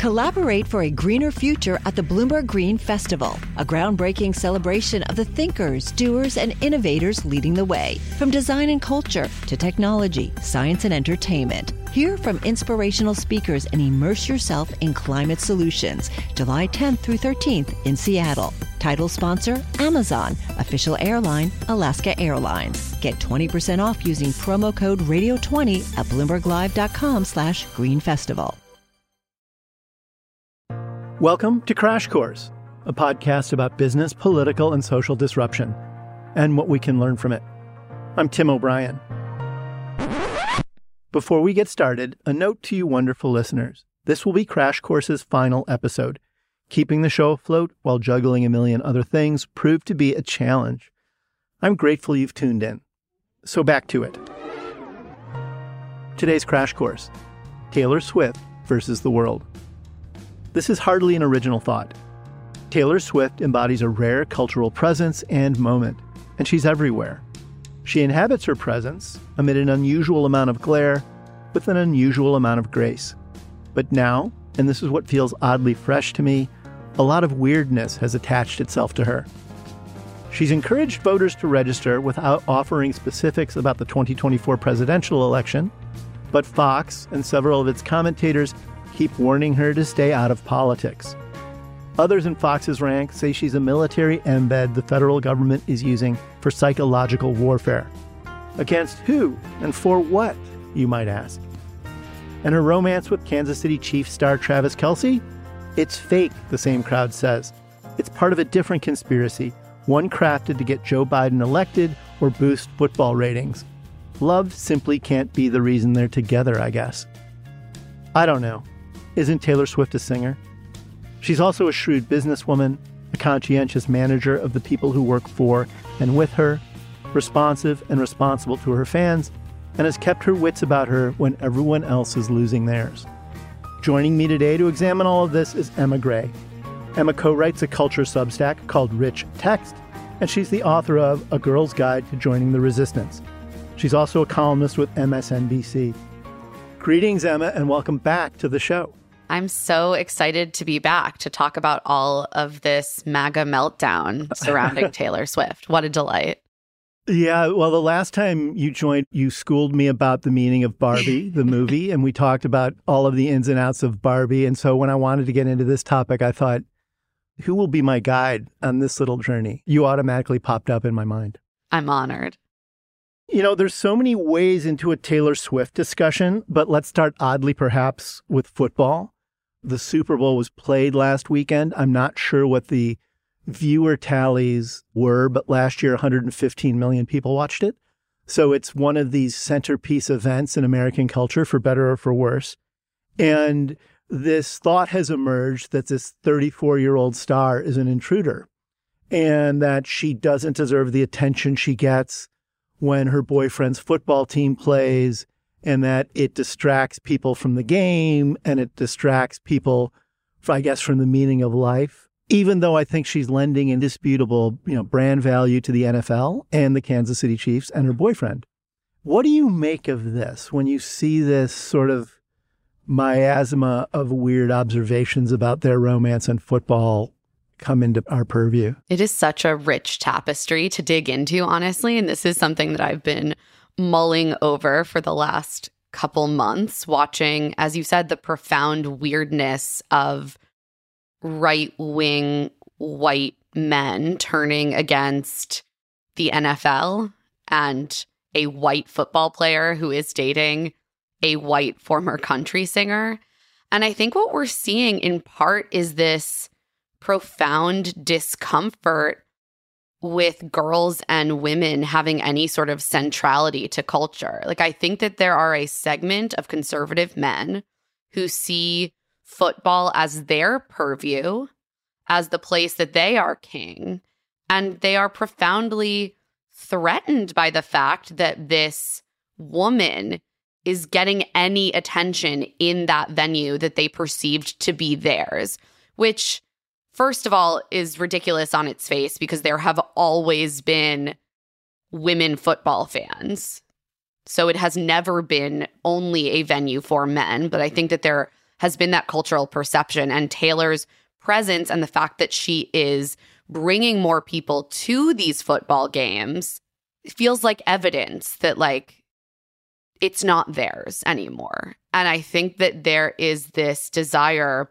Collaborate for a greener future at the Bloomberg Green Festival, a groundbreaking celebration of the thinkers, doers, and innovators leading the way. From design and culture to technology, science, and entertainment. Hear from inspirational speakers and immerse yourself in climate solutions. July 10th through 13th in Seattle. Title sponsor, Amazon. Official airline, Alaska Airlines. Get 20% off using promo code radio20 at BloombergLive.com/Green Festival. Welcome to Crash Course, a podcast about business, political, and social disruption, and what we can learn from it. I'm Tim O'Brien. Before we get started, a note to you wonderful listeners. This will be Crash Course's final episode. Keeping the show afloat while juggling a million other things proved to be a challenge. I'm grateful you've tuned in. So back to it. Today's Crash Course: Taylor Swift versus the world. This is hardly an original thought. Taylor Swift embodies a rare cultural presence and moment, and she's everywhere. She inhabits her presence amid an unusual amount of glare with an unusual amount of grace. But now, and this is what feels oddly fresh to me, a lot of weirdness has attached itself to her. She's encouraged voters to register without offering specifics about the 2024 presidential election, but Fox and several of its commentators keep warning her to stay out of politics. Others in Fox's rank say she's a military embed the federal government is using for psychological warfare. Against who and for what, you might ask? And her romance with Kansas City Chiefs star Travis Kelce? It's fake, the same crowd says. It's part of a different conspiracy, one crafted to get Joe Biden elected or boost football ratings. Love simply can't be the reason they're together, I guess. I don't know. Isn't Taylor Swift a singer? She's also a shrewd businesswoman, a conscientious manager of the people who work for and with her, responsive and responsible to her fans, and has kept her wits about her when everyone else is losing theirs. Joining me today to examine all of this is Emma Gray. Emma co-writes a culture Substack called Rich Text, and she's the author of A Girl's Guide to Joining the Resistance. She's also a columnist with MSNBC. Greetings, Emma, and welcome back to the show. I'm so excited to be back to talk about all of this MAGA meltdown surrounding Taylor Swift. What a delight. Yeah, well, the last time you joined, you schooled me about the meaning of Barbie, the movie, and we talked about all of the ins and outs of Barbie. And so when I wanted to get into this topic, I thought, who will be my guide on this little journey? You automatically popped up in my mind. I'm honored. You know, there's so many ways into a Taylor Swift discussion, but let's start oddly perhaps with football. The Super Bowl was played last weekend. I'm not sure what the viewer tallies were, but last year 115 million people watched it. So it's one of these centerpiece events in American culture, for better or for worse. And this thought has emerged that this 34-year-old star is an intruder and that she doesn't deserve the attention she gets when her boyfriend's football team plays, and that it distracts people from the game and it distracts people, I guess, from the meaning of life, even though I think she's lending indisputable, brand value to the NFL and the Kansas City Chiefs and her boyfriend. What do you make of this when you see this sort of miasma of weird observations about their romance and football come into our purview? It is such a rich tapestry to dig into, honestly. And this is something that I've been mulling over for the last couple months, watching, as you said, the profound weirdness of right-wing white men turning against the NFL and a white football player who is dating a white former country singer. And I think what we're seeing in part is this profound discomfort with girls and women having any sort of centrality to culture. Like, I think that there are a segment of conservative men who see football as their purview, as the place that they are king, and they are profoundly threatened by the fact that this woman is getting any attention in that venue that they perceived to be theirs, which, first of all, is ridiculous on its face because there have always been women football fans. So it has never been only a venue for men, but I think that there has been that cultural perception. And Taylor's presence and the fact that she is bringing more people to these football games feels like evidence that, like, it's not theirs anymore. And I think that there is this desire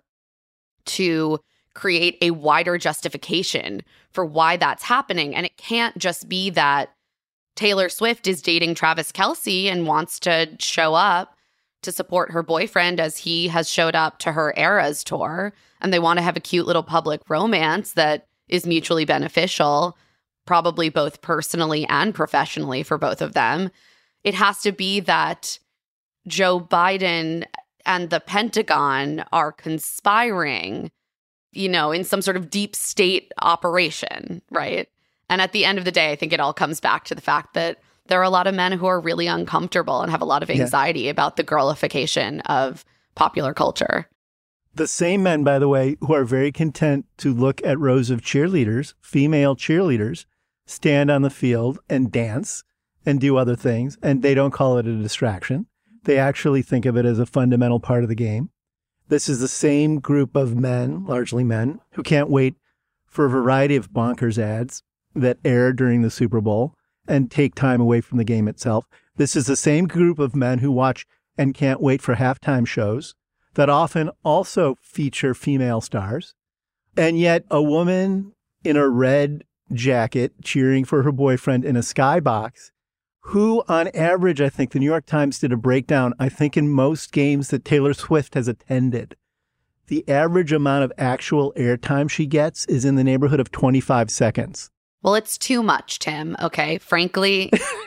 to create a wider justification for why that's happening. And it can't just be that Taylor Swift is dating Travis Kelce and wants to show up to support her boyfriend as he has showed up to her Eras tour. And they want to have a cute little public romance that is mutually beneficial, probably both personally and professionally for both of them. It has to be that Joe Biden and the Pentagon are conspiring, you know, in some sort of deep state operation, right? And at the end of the day, I think it all comes back to the fact that there are a lot of men who are really uncomfortable and have a lot of anxiety about the girlification of popular culture. The same men, by the way, who are very content to look at rows of cheerleaders, female cheerleaders, stand on the field and dance and do other things, and they don't call it a distraction. They actually think of it as a fundamental part of the game. This is the same group of men, largely men, who can't wait for a variety of bonkers ads that air during the Super Bowl and take time away from the game itself. This is the same group of men who watch and can't wait for halftime shows that often also feature female stars. And yet a woman in a red jacket cheering for her boyfriend in a skybox, who on average, I think the New York Times did a breakdown, I think in most games that Taylor Swift has attended, the average amount of actual airtime she gets is in the neighborhood of 25 seconds. Well, it's too much, Tim. Okay. Frankly,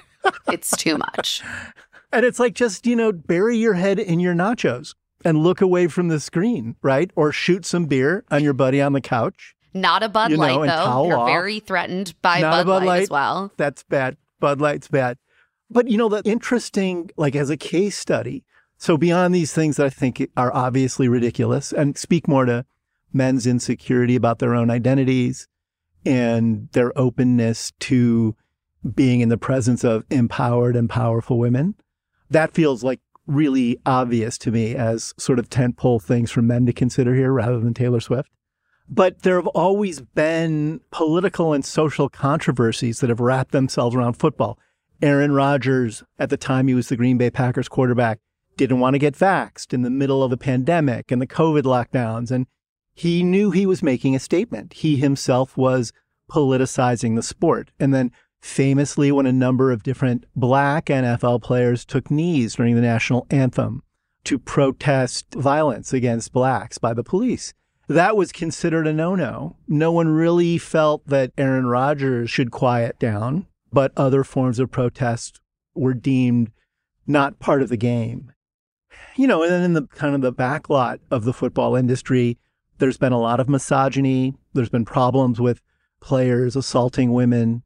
it's too much. And it's like, just, you know, bury your head in your nachos and look away from the screen, right? Or shoot some beer on your buddy on the couch. Not a Bud Light, though. You're very threatened by Bud Light as well. That's bad. Bud Light's bad. But, you know, the interesting, like as a case study, so beyond these things that I think are obviously ridiculous and speak more to men's insecurity about their own identities and their openness to being in the presence of empowered and powerful women, that feels like really obvious to me as sort of tentpole things for men to consider here rather than Taylor Swift. But there have always been political and social controversies that have wrapped themselves around football. Aaron Rodgers, at the time he was the Green Bay Packers quarterback, didn't want to get vaxxed in the middle of the pandemic and the COVID lockdowns. And he knew he was making a statement. He himself was politicizing the sport. And then famously, when a number of different black NFL players took knees during the national anthem to protest violence against blacks by the police, that was considered a no-no. No one really felt that Aaron Rodgers should quiet down, but other forms of protest were deemed not part of the game. You know, and then in the kind of the backlot of the football industry, there's been a lot of misogyny. There's been problems with players assaulting women,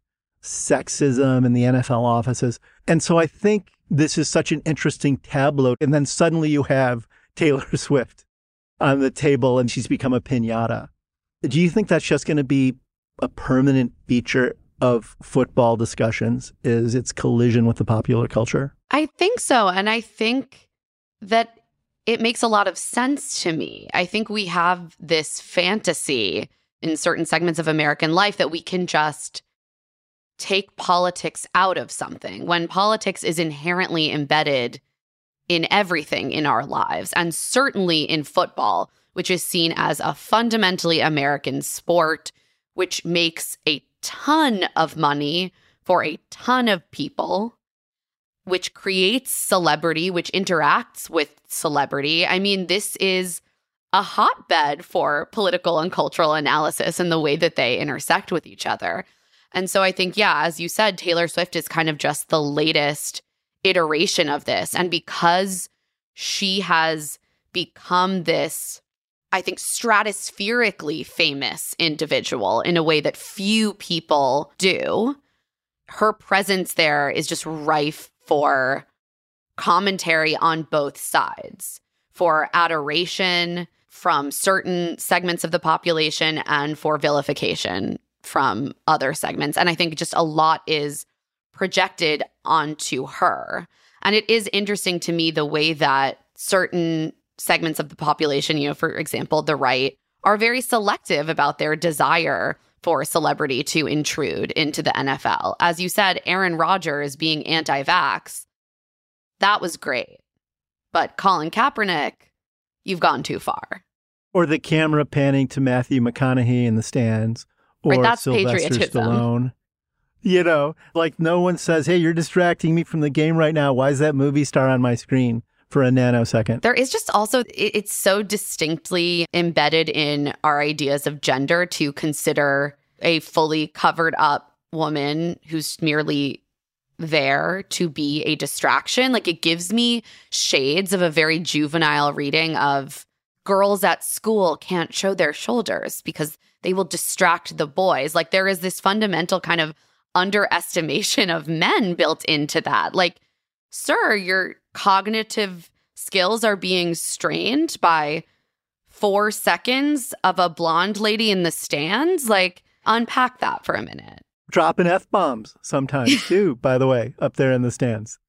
sexism in the NFL offices. And so I think this is such an interesting tableau. And then suddenly you have Taylor Swift on the table and she's become a piñata. Do you think that's just going to be a permanent feature of football discussions, is its collision with the popular culture? I think so. And I think that it makes a lot of sense to me. I think we have this fantasy in certain segments of American life that we can just take politics out of something, when politics is inherently embedded in everything in our lives, and certainly in football, which is seen as a fundamentally American sport, which makes a ton of money for a ton of people, which creates celebrity, which interacts with celebrity. I mean, this is a hotbed for political and cultural analysis and the way that they intersect with each other. And so I think, yeah, as you said, Taylor Swift is kind of just the latest iteration of this. And because she has become this, I think, stratospherically famous individual in a way that few people do, her presence there is just rife for commentary on both sides, for adoration from certain segments of the population and for vilification from other segments. And I think just a lot is projected onto her. And it is interesting to me the way that certain segments of the population, for example, the right, are very selective about their desire for celebrity to intrude into the NFL. As you said, Aaron Rodgers being anti-vax, that was great. But Colin Kaepernick, you've gone too far. Or the camera panning to Matthew McConaughey in the stands. Or right, that's Sylvester patriotism. Stallone. Like no one says, hey, you're distracting me from the game right now. Why is that movie star on my screen for a nanosecond? There is just also, it's so distinctly embedded in our ideas of gender to consider a fully covered up woman who's merely there to be a distraction. Like it gives me shades of a very juvenile reading of girls at school can't show their shoulders because they will distract the boys. Like there is this fundamental kind of underestimation of men built into that. Like, sir, your cognitive skills are being strained by 4 seconds of a blonde lady in the stands. Like, unpack that for a minute. Dropping F-bombs sometimes too, by the way, up there in the stands.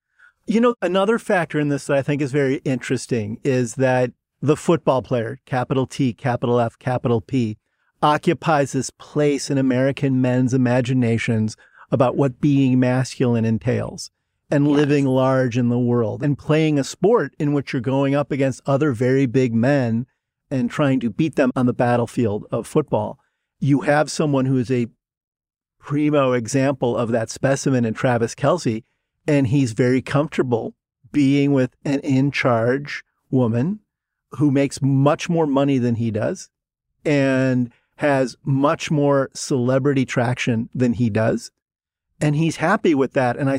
Another factor in this that I think is very interesting is that the football player, capital T, capital F, capital P, occupies this place in American men's imaginations about what being masculine entails and living large in the world and playing a sport in which you're going up against other very big men and trying to beat them on the battlefield of football. You have someone who is a primo example of that specimen in Travis Kelce, and he's very comfortable being with an in-charge woman who makes much more money than he does and has much more celebrity traction than he does. And he's happy with that. And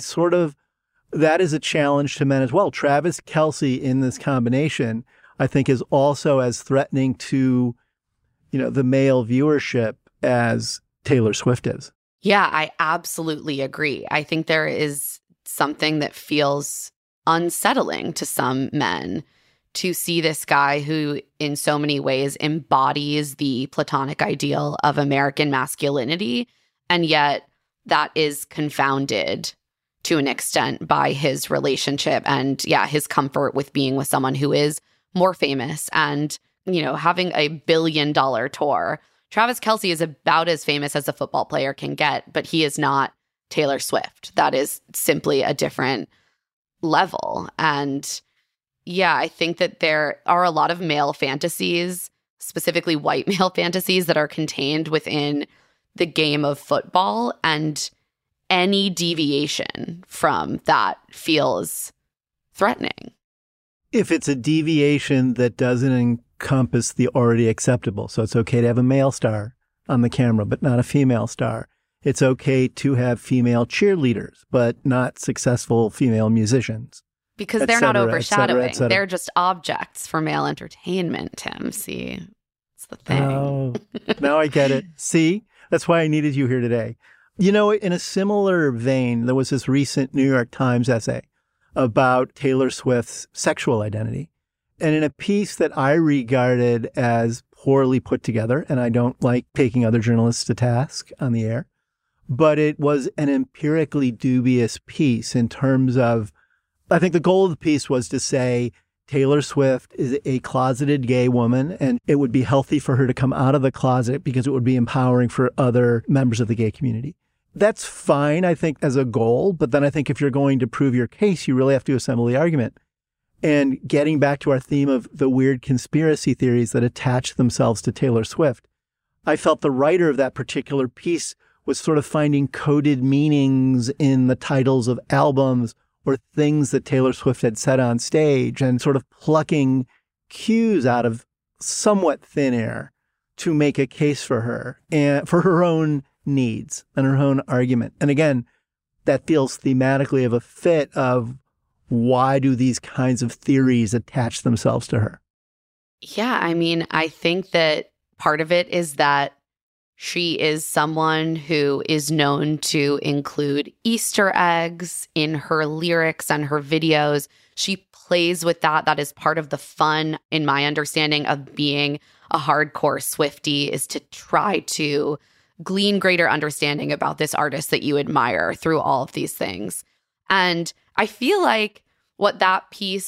that is a challenge to men as well. Travis Kelce in this combination, I think, is also as threatening to, the male viewership as Taylor Swift is. Yeah, I absolutely agree. I think there is something that feels unsettling to some men to see this guy who in so many ways embodies the platonic ideal of American masculinity, and yet that is confounded to an extent by his relationship and his comfort with being with someone who is more famous and, having a $1 billion tour. Travis Kelce is about as famous as a football player can get, but he is not Taylor Swift. That is simply a different level. And I think that there are a lot of male fantasies, specifically white male fantasies, that are contained within the game of football. And any deviation from that feels threatening. If it's a deviation that doesn't encompass the already acceptable. So it's okay to have a male star on the camera, but not a female star. It's okay to have female cheerleaders, but not successful female musicians. Because they're not overshadowing. They're just objects for male entertainment, Tim. See, it's the thing. Oh, now I get it. See, that's why I needed you here today. In a similar vein, there was this recent New York Times essay about Taylor Swift's sexual identity. And in a piece that I regarded as poorly put together, and I don't like taking other journalists to task on the air, but it was an empirically dubious piece in terms of, I think the goal of the piece was to say Taylor Swift is a closeted gay woman, and it would be healthy for her to come out of the closet because it would be empowering for other members of the gay community. That's fine, I think, as a goal. But then I think if you're going to prove your case, you really have to assemble the argument. And getting back to our theme of the weird conspiracy theories that attach themselves to Taylor Swift, I felt the writer of that particular piece was sort of finding coded meanings in the titles of albums or things that Taylor Swift had said on stage and sort of plucking cues out of somewhat thin air to make a case for her and for her own needs and her own argument. And again, that feels thematically of a fit of why do these kinds of theories attach themselves to her? Yeah, I mean, I think that part of it is that she is someone who is known to include Easter eggs in her lyrics and her videos. She plays with that. That is part of the fun, in my understanding, of being a hardcore Swiftie, is to try to glean greater understanding about this artist that you admire through all of these things. And I feel like what that piece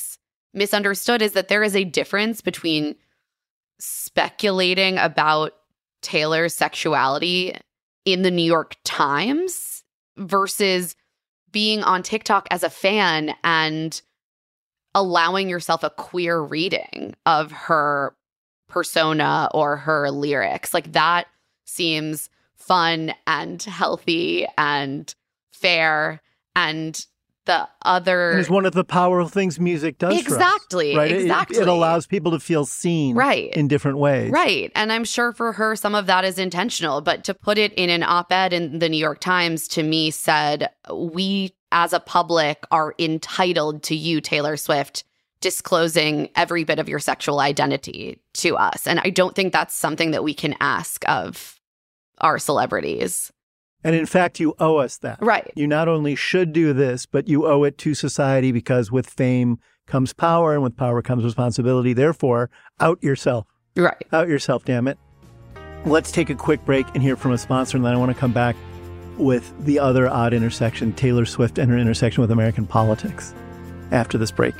misunderstood is that there is a difference between speculating about Taylor's sexuality in the New York Times versus being on TikTok as a fan and allowing yourself a queer reading of her persona or her lyrics. Like, that seems fun and healthy and fair, and the other... And it's one of the powerful things music does for us. Exactly. It allows people to feel seen in different ways. Right. And I'm sure for her, some of that is intentional. But to put it in an op-ed in the New York Times, to me, said, we as a public are entitled to you, Taylor Swift, disclosing every bit of your sexual identity to us. And I don't think that's something that we can ask of our celebrities. And in fact, you owe us that. Right. You not only should do this, but you owe it to society, because with fame comes power, and with power comes responsibility. Therefore, out yourself. Right. Out yourself, damn it. Let's take a quick break and hear from a sponsor, and then I want to come back with the other odd intersection, Taylor Swift and her intersection with American politics, after this break.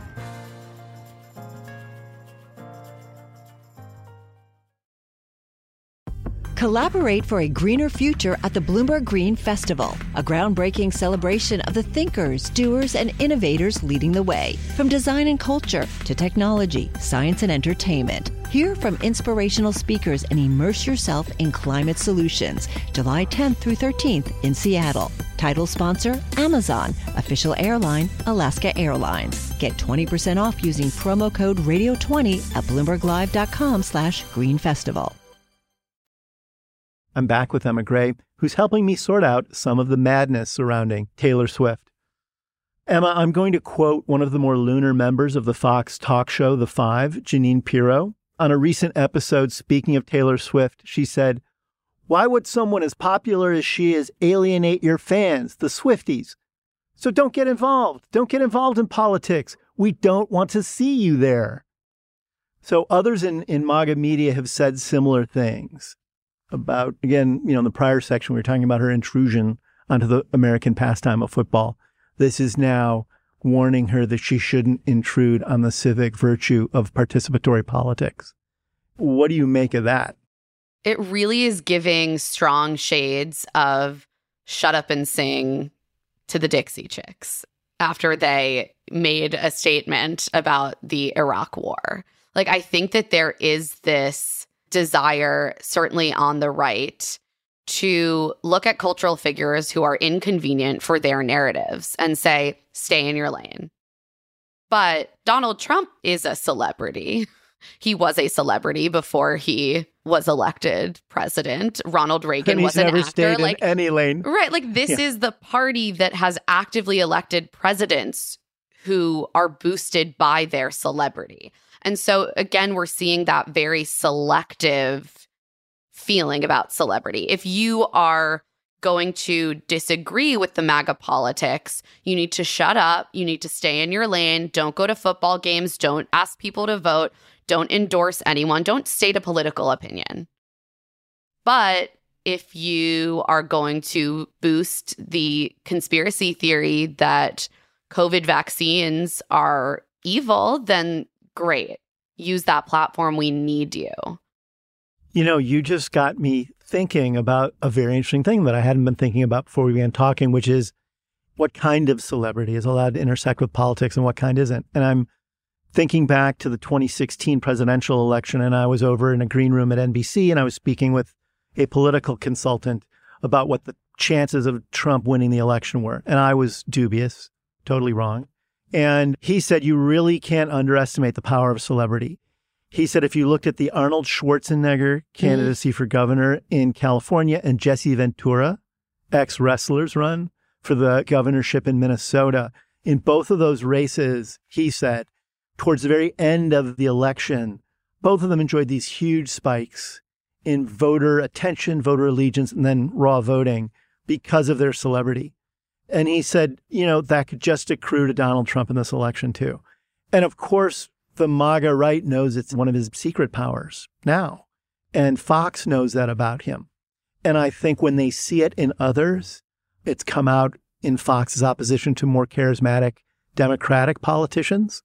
Collaborate for a greener future at the Bloomberg Green Festival, a groundbreaking celebration of the thinkers, doers, and innovators leading the way. From design and culture to technology, science, and entertainment. Hear from inspirational speakers and immerse yourself in climate solutions. July 10th through 13th in Seattle. Title sponsor, Amazon. Official airline, Alaska Airlines. Get 20% off using promo code radio20 at BloombergLive.com/greenfestival. I'm back with Emma Gray, who's helping me sort out some of the madness surrounding Taylor Swift. Emma, I'm going to quote one of the more lunar members of the Fox talk show, The Five, Jeanine Pirro. On a recent episode, speaking of Taylor Swift, she said, "Why would someone as popular as she is alienate your fans, the Swifties? So don't get involved. Don't get involved in politics. We don't want to see you there." So others in MAGA media have said similar things about, again, in the prior section, we were talking about her intrusion onto the American pastime of football. This is now warning her that she shouldn't intrude on the civic virtue of participatory politics. What do you make of that? It really is giving strong shades of Shut Up and Sing to the Dixie Chicks after they made a statement about the Iraq War. Like, I think that there is this desire, certainly on the right, to look at cultural figures who are inconvenient for their narratives and say, stay in your lane. But Donald Trump is a celebrity. He was a celebrity before he was elected president. Ronald Reagan was an actor. Stayed in any lane. Right. Like, this is the party that has actively elected presidents who are boosted by their celebrity. And so, again, we're seeing that very selective feeling about celebrity. If you are going to disagree with the MAGA politics, you need to shut up. You need to stay in your lane. Don't go to football games. Don't ask people to vote. Don't endorse anyone. Don't state a political opinion. But if you are going to boost the conspiracy theory that COVID vaccines are evil, then great. Use that platform. We need you. You just got me thinking about a very interesting thing that I hadn't been thinking about before we began talking, which is what kind of celebrity is allowed to intersect with politics and what kind isn't. And I'm thinking back to the 2016 presidential election, and I was over in a green room at NBC, and I was speaking with a political consultant about what the chances of Trump winning the election were. And I was dubious, totally wrong. And he said, you really can't underestimate the power of celebrity. He said, if you looked at the Arnold Schwarzenegger candidacy for governor in California and Jesse Ventura, ex-wrestlers run for the governorship in Minnesota, in both of those races, he said, towards the very end of the election, both of them enjoyed these huge spikes in voter attention, voter allegiance, and then raw voting because of their celebrity. And he said, that could just accrue to Donald Trump in this election, too. And of course, the MAGA right knows it's one of his secret powers now. And Fox knows that about him. And I think when they see it in others, it's come out in Fox's opposition to more charismatic Democratic politicians.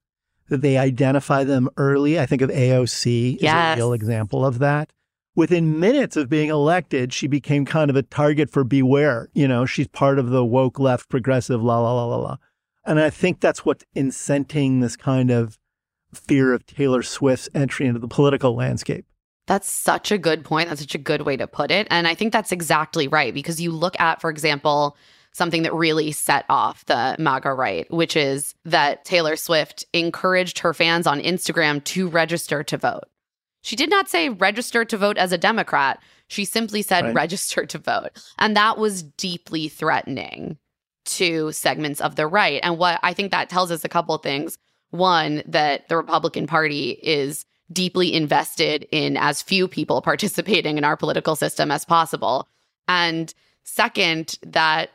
that they identify them early. I think of AOC as a real example of that. Within minutes of being elected, she became kind of a target for beware. You know, she's part of the woke left progressive, la, la, la, la, la. And I think that's what's incenting this kind of fear of Taylor Swift's entry into the political landscape. That's such a good point. That's such a good way to put it. And I think that's exactly right, because you look at, for example, something that really set off the MAGA right, which is that Taylor Swift encouraged her fans on Instagram to register to vote. She did not say register to vote as a Democrat. She simply said register to vote. And that was deeply threatening to segments of the right. And what I think that tells us a couple of things. One, that the Republican Party is deeply invested in as few people participating in our political system as possible. And second, that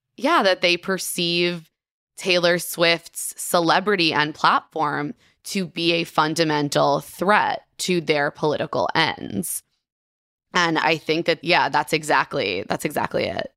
they perceive Taylor Swift's celebrity and platform to be a fundamental threat to their political ends. And I think that, that's exactly it.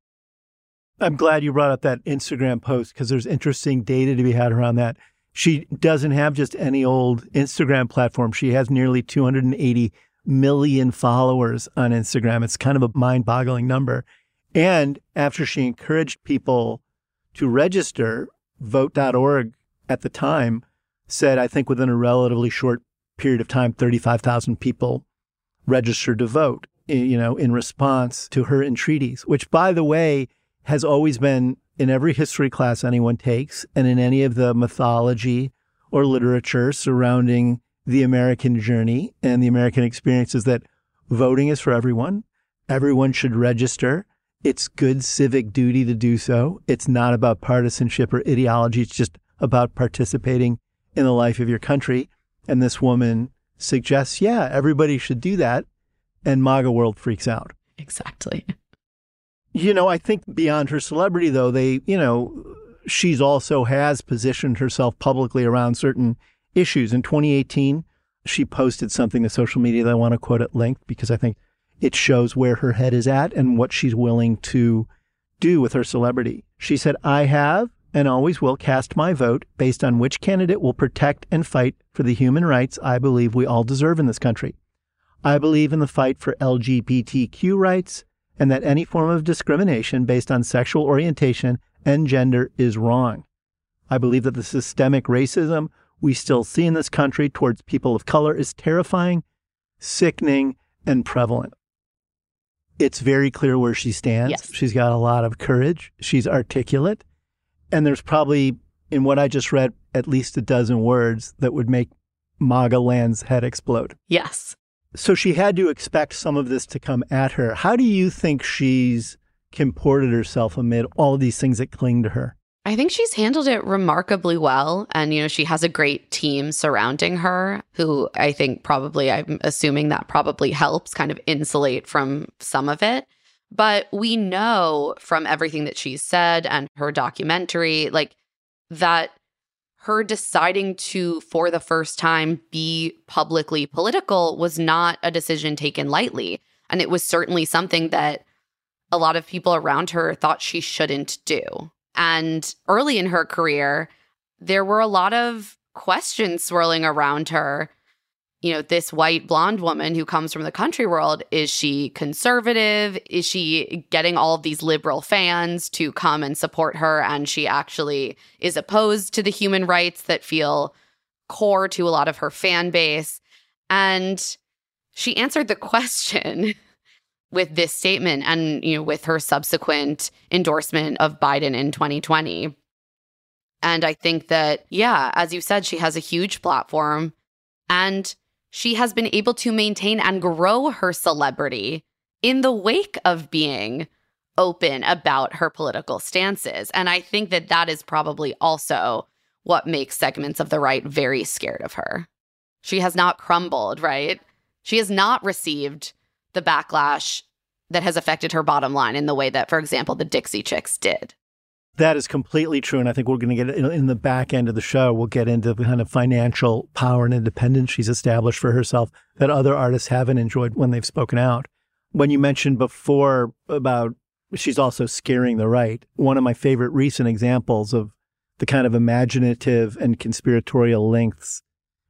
I'm glad you brought up that Instagram post, because there's interesting data to be had around that. She doesn't have just any old Instagram platform. She has nearly 280 million followers on Instagram. It's kind of a mind-boggling number. And after she encouraged people to register, Vote.org at the time said, I think within a relatively short period of time, 35,000 people registered to vote, in response to her entreaties, which, by the way, has always been in every history class anyone takes and in any of the mythology or literature surrounding the American journey and the American experience, is that voting is for everyone. Everyone should register. It's good civic duty to do so. It's not about partisanship or ideology. It's just about participating in the life of your country. And this woman suggests, everybody should do that. And MAGA world freaks out. Exactly. I think beyond her celebrity, though, she's also has positioned herself publicly around certain issues. In 2018, she posted something to social media that I want to quote at length, because I think it shows where her head is at and what she's willing to do with her celebrity. She said, I have and always will cast my vote based on which candidate will protect and fight for the human rights I believe we all deserve in this country. I believe in the fight for LGBTQ rights, and that any form of discrimination based on sexual orientation and gender is wrong. I believe that the systemic racism we still see in this country towards people of color is terrifying, sickening, and prevalent. It's very clear where she stands. Yes. She's got a lot of courage. She's articulate. And there's probably, in what I just read, at least a dozen words that would make MAGA land's head explode. Yes. So she had to expect some of this to come at her. How do you think she's comported herself amid all of these things that cling to her? I think she's handled it remarkably well. And, she has a great team surrounding her who I think probably, I'm assuming that probably helps kind of insulate from some of it. But we know from everything that she's said and her documentary, that her deciding to, for the first time, be publicly political was not a decision taken lightly. And it was certainly something that a lot of people around her thought she shouldn't do. And early in her career, there were a lot of questions swirling around her. This white blonde woman who comes from the country world, is she conservative? Is she getting all of these liberal fans to come and support her? And she actually is opposed to the human rights that feel core to a lot of her fan base. And she answered the question with this statement and, with her subsequent endorsement of Biden in 2020. And I think that, as you said, she has a huge platform, and she has been able to maintain and grow her celebrity in the wake of being open about her political stances. And I think that that is probably also what makes segments of the right very scared of her. She has not crumbled, right? She has not received the backlash that has affected her bottom line in the way that, for example, the Dixie Chicks did. That is completely true. And I think we're going to get in the back end of the show, we'll get into the kind of financial power and independence she's established for herself that other artists haven't enjoyed when they've spoken out. When you mentioned before about she's also scaring the right, one of my favorite recent examples of the kind of imaginative and conspiratorial lengths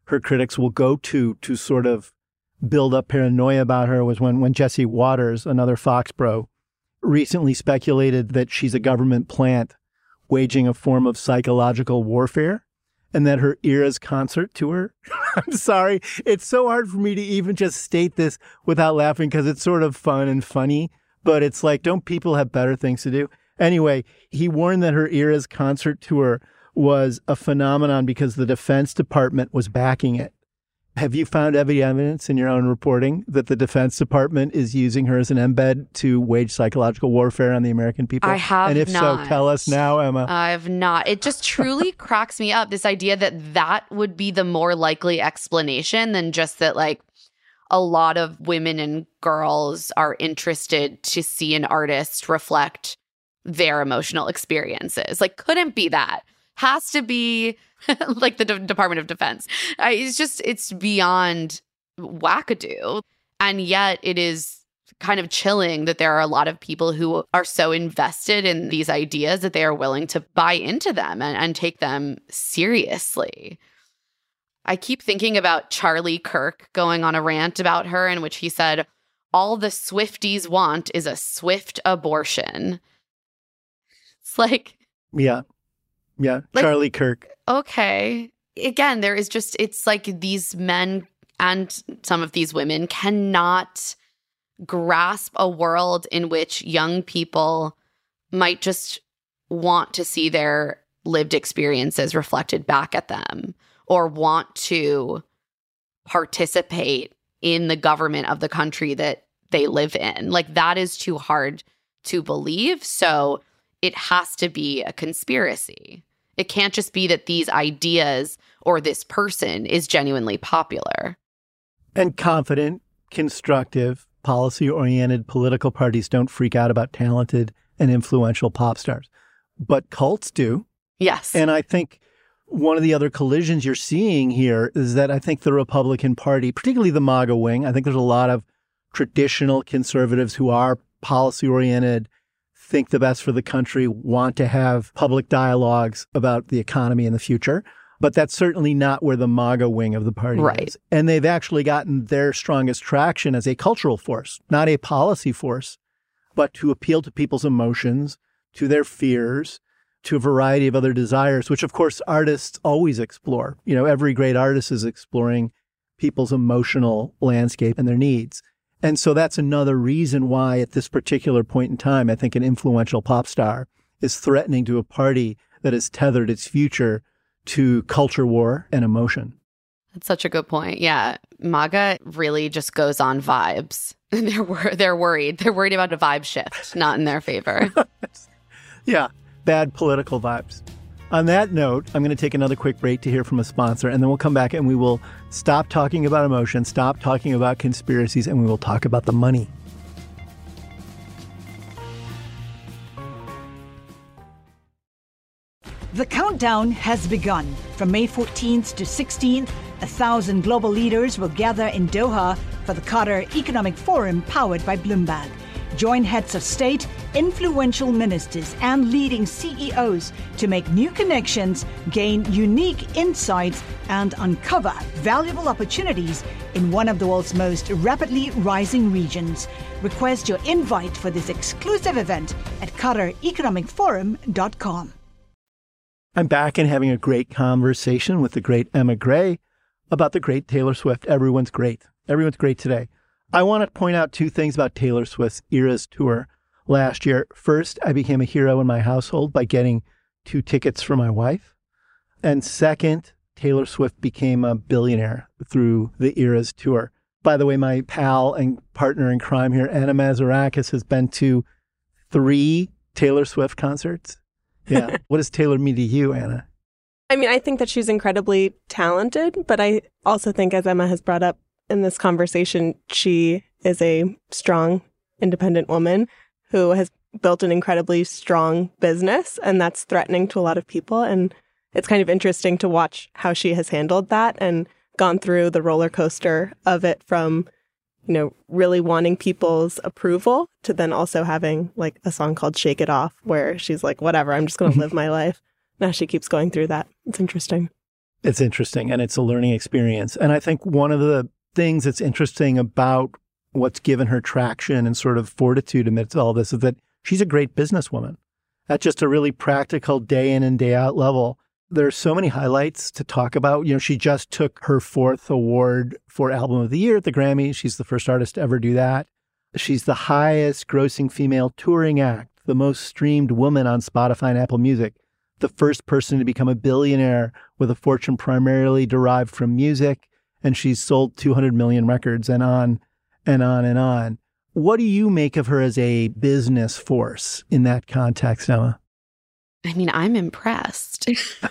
her critics will go to sort of build up paranoia about her was when Jesse Waters, another Fox bro, recently speculated that she's a government plant waging a form of psychological warfare, and that her Eras concert tour, I'm sorry, it's so hard for me to even just state this without laughing because it's sort of fun and funny, but it's like, don't people have better things to do? Anyway, he warned that her Eras concert tour was a phenomenon because the Defense Department was backing it. Have you found any evidence in your own reporting that the Defense Department is using her as an embed to wage psychological warfare on the American people? I have not. And if so, tell us now, Emma. I have not. It just truly cracks me up, this idea that would be the more likely explanation than just that, like, a lot of women and girls are interested to see an artist reflect their emotional experiences. Like, couldn't be that. Has to be like the Department of Defense. It's beyond wackadoo. And yet it is kind of chilling that there are a lot of people who are so invested in these ideas that they are willing to buy into them and take them seriously. I keep thinking about Charlie Kirk going on a rant about her in which he said, all the Swifties want is a swift abortion. It's like... Yeah, like, Charlie Kirk. Okay. Again, there is just, it's like these men and some of these women cannot grasp a world in which young people might just want to see their lived experiences reflected back at them or want to participate in the government of the country that they live in. Like, that is too hard to believe. So it has to be a conspiracy. It can't just be that these ideas or this person is genuinely popular. And confident, constructive, policy-oriented political parties don't freak out about talented and influential pop stars. But cults do. Yes. And I think one of the other collisions you're seeing here is that I think the Republican Party, particularly the MAGA wing, I think there's a lot of traditional conservatives who are policy-oriented, think the best for the country, want to have public dialogues about the economy in the future. But that's certainly not where the MAGA wing of the party is. And they've actually gotten their strongest traction as a cultural force, not a policy force, but to appeal to people's emotions, to their fears, to a variety of other desires, which, of course, artists always explore. You know, every great artist is exploring people's emotional landscape and their needs. And so that's another reason why at this particular point in time, I think an influential pop star is threatening to a party that has tethered its future to culture war and emotion. That's such a good point. Yeah. MAGA really just goes on vibes. They're worried. They're worried about a vibe shift, not in their favor. Yeah. Bad political vibes. On that note, I'm going to take another quick break to hear from a sponsor, and then we'll come back and we will stop talking about emotion, stop talking about conspiracies, and we will talk about the money. The countdown has begun. From May 14th to 16th, 1,000 global leaders will gather in Doha for the Qatar Economic Forum powered by Bloomberg. Join heads of state, influential ministers, and leading CEOs to make new connections, gain unique insights, and uncover valuable opportunities in one of the world's most rapidly rising regions. Request your invite for this exclusive event at QatarEconomicForum.com. I'm back and having a great conversation with the great Emma Gray about the great Taylor Swift. Everyone's great. Everyone's great today. I want to point out two things about Taylor Swift's Eras tour last year. First, I became a hero in my household by getting 2 tickets for my wife. And second, Taylor Swift became a billionaire through the Eras tour. By the way, my pal and partner in crime here, Anna Mazarakis, has been to 3 Taylor Swift concerts. Yeah. What does Taylor mean to you, Anna? I mean, I think that she's incredibly talented, but I also think, as Emma has brought up in this conversation, she is a strong, independent woman who has built an incredibly strong business, and that's threatening to a lot of people. And it's kind of interesting to watch how she has handled that and gone through the roller coaster of it from, you know, really wanting people's approval to then also having like a song called Shake It Off, where she's like, whatever, I'm just going to live my life. Now she keeps going through that. It's interesting. It's interesting, and it's a learning experience. And I think one of the things that's interesting about what's given her traction and sort of fortitude amidst all this is that she's a great businesswoman at just a really practical day in and day out level. There are so many highlights to talk about. She just took her 4th award for Album of the Year at the Grammys. She's the first artist to ever do that. She's the highest grossing female touring act, the most streamed woman on Spotify and Apple Music, the first person to become a billionaire with a fortune primarily derived from music, and she's sold 200 million records and on and on and on. What do you make of her as a business force in that context, Emma? I mean, I'm impressed.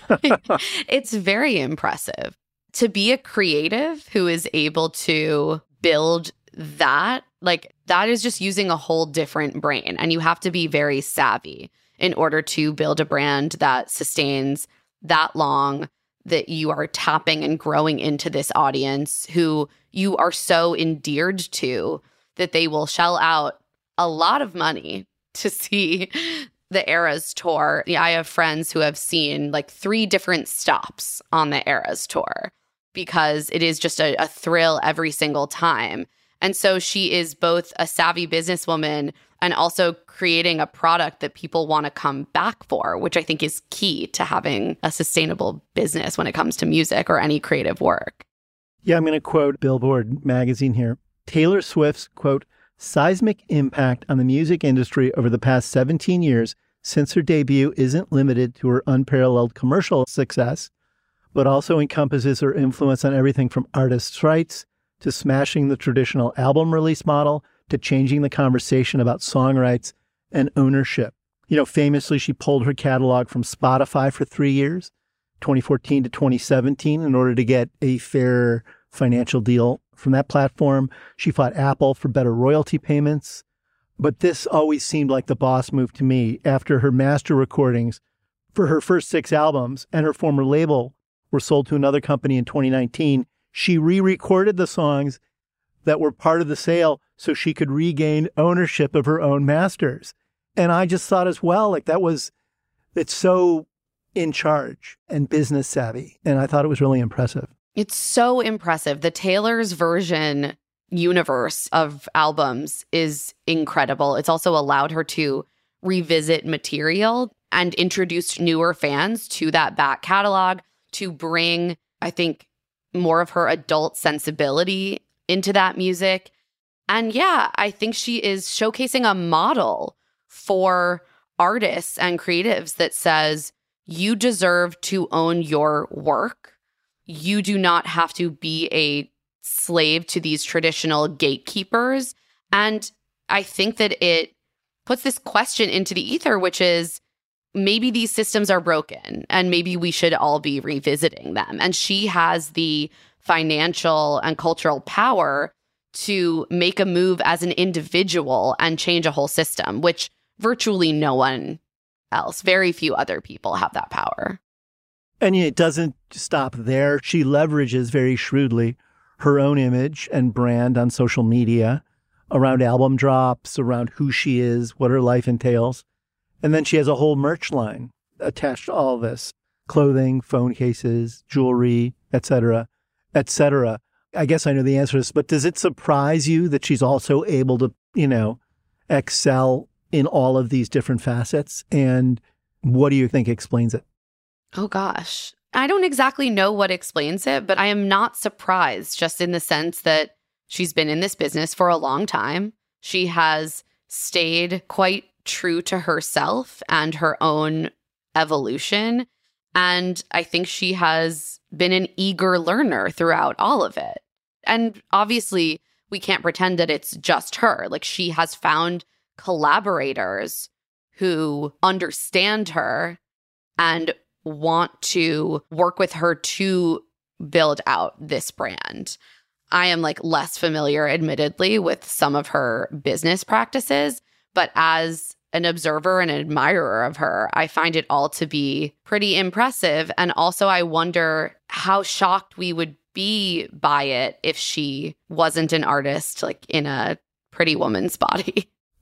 It's very impressive. To be a creative who is able to build that, that is just using a whole different brain. And you have to be very savvy in order to build a brand that sustains that long, that you are tapping and growing into this audience who you are so endeared to that they will shell out a lot of money to see the Eras tour. I have friends who have seen 3 different stops on the Eras tour because it is just a thrill every single time. And so she is both a savvy businesswoman and also creating a product that people want to come back for, which I think is key to having a sustainable business when it comes to music or any creative work. Yeah, I'm going to quote Billboard magazine here. Taylor Swift's, quote, seismic impact on the music industry over the past 17 years since her debut isn't limited to her unparalleled commercial success, but also encompasses her influence on everything from artists' rights to smashing the traditional album release model to changing the conversation about song rights and ownership. Famously, she pulled her catalog from Spotify for 3 years, 2014 to 2017, in order to get a fair financial deal from that platform. She fought Apple for better royalty payments. But this always seemed like the boss move to me. After her master recordings for her first 6 albums and her former label were sold to another company in 2019, she re-recorded the songs that were part of the sale so she could regain ownership of her own masters. And I just thought as well, it's so in charge and business savvy. And I thought it was really impressive. It's so impressive. The Taylor's version universe of albums is incredible. It's also allowed her to revisit material and introduce newer fans to that back catalog, to bring, I think, more of her adult sensibility into that music. And yeah, I think she is showcasing a model for artists and creatives that says, you deserve to own your work. You do not have to be a slave to these traditional gatekeepers. And I think that it puts this question into the ether, which is, maybe these systems are broken and maybe we should all be revisiting them. And she has the financial and cultural power to make a move as an individual and change a whole system, which virtually no one else, very few other people have that power. And it doesn't stop there. She leverages very shrewdly her own image and brand on social media around album drops, around who she is, what her life entails. And then she has a whole merch line attached to all of this: clothing, phone cases, jewelry, et cetera, et cetera. I guess I know the answer to this, but does it surprise you that she's also able to, excel in all of these different facets? And what do you think explains it? Oh, gosh. I don't exactly know what explains it, but I am not surprised, just in the sense that she's been in this business for a long time. She has stayed quite true to herself and her own evolution. And I think she has been an eager learner throughout all of it. And obviously, we can't pretend that it's just her. She has found collaborators who understand her and want to work with her to build out this brand. I am less familiar, admittedly, with some of her business practices, but as an observer and an admirer of her, I find it all to be pretty impressive. And also, I wonder how shocked we would be by it if she wasn't an artist in a pretty woman's body.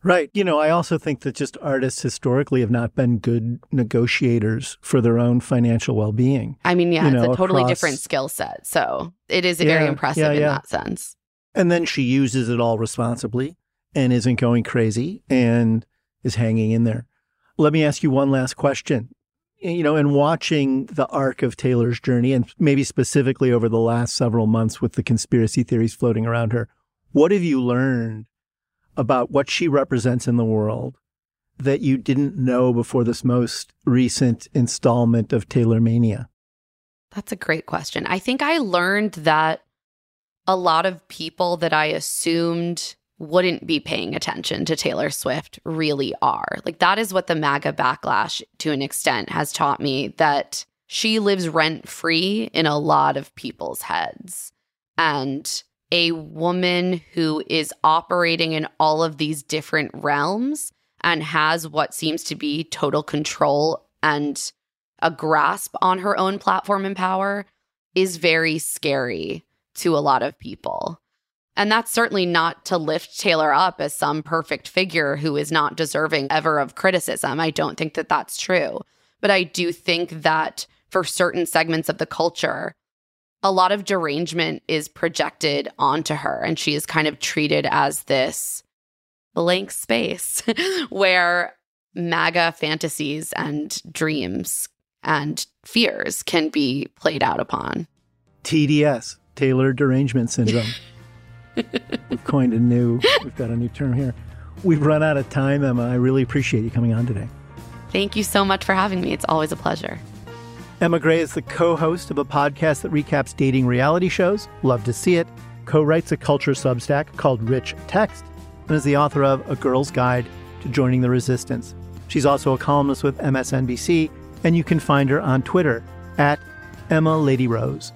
Right. I also think that just artists historically have not been good negotiators for their own financial well-being. I mean, yeah, it's a totally different skill set. So it is very impressive in that sense. And then she uses it all responsibly and isn't going crazy and is hanging in there. Let me ask you one last question. In watching the arc of Taylor's journey, and maybe specifically over the last several months with the conspiracy theories floating around her, what have you learned about what she represents in the world that you didn't know before this most recent installment of Taylor Mania? That's a great question. I think I learned that a lot of people that I assumed wouldn't be paying attention to Taylor Swift really are. Like, that is what the MAGA backlash to an extent has taught me, that she lives rent-free in a lot of people's heads. And a woman who is operating in all of these different realms and has what seems to be total control and a grasp on her own platform and power is very scary to a lot of people. And that's certainly not to lift Taylor up as some perfect figure who is not deserving ever of criticism. I don't think that that's true. But I do think that for certain segments of the culture, a lot of derangement is projected onto her, and she is kind of treated as this blank space where MAGA fantasies and dreams and fears can be played out upon. TDS, Taylor Derangement Syndrome. We've got a new term here. We've run out of time, Emma. I really appreciate you coming on today. Thank you so much for having me. It's always a pleasure. Emma Gray is the co-host of a podcast that recaps dating reality shows, Love to See It, co-writes a culture Substack called Rich Text, and is the author of A Girl's Guide to Joining the Resistance. She's also a columnist with MSNBC, and you can find her on Twitter at Emma Lady Rose.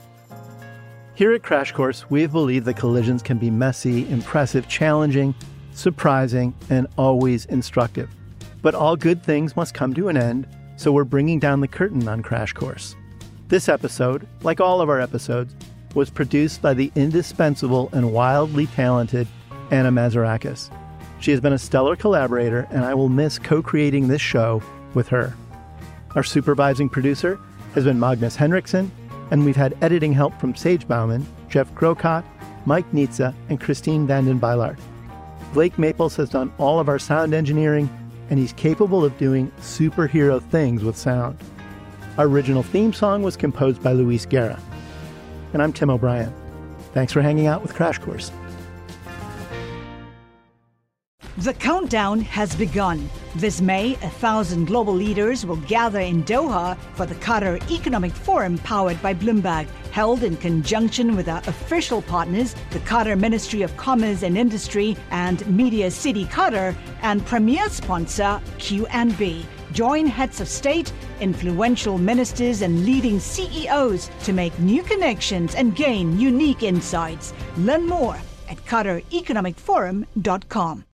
Here at Crash Course, we believe that collisions can be messy, impressive, challenging, surprising, and always instructive. But all good things must come to an end, so we're bringing down the curtain on Crash Course. This episode, like all of our episodes, was produced by the indispensable and wildly talented Anna Mazarakis. She has been a stellar collaborator, and I will miss co-creating this show with her. Our supervising producer has been Magnus Henriksen, and we've had editing help from Sage Bauman, Jeff Grocott, Mike Nitza, and Christine Vanden Beilard. Blake Maples has done all of our sound engineering, and he's capable of doing superhero things with sound. Our original theme song was composed by Luis Guerra. And I'm Tim O'Brien. Thanks for hanging out with Crash Course. The countdown has begun. This May, 1,000 global leaders will gather in Doha for the Qatar Economic Forum powered by Bloomberg, held in conjunction with our official partners, the Qatar Ministry of Commerce and Industry and Media City Qatar, and premier sponsor QNB. Join heads of state, influential ministers, and leading CEOs to make new connections and gain unique insights. Learn more at QatarEconomicForum.com.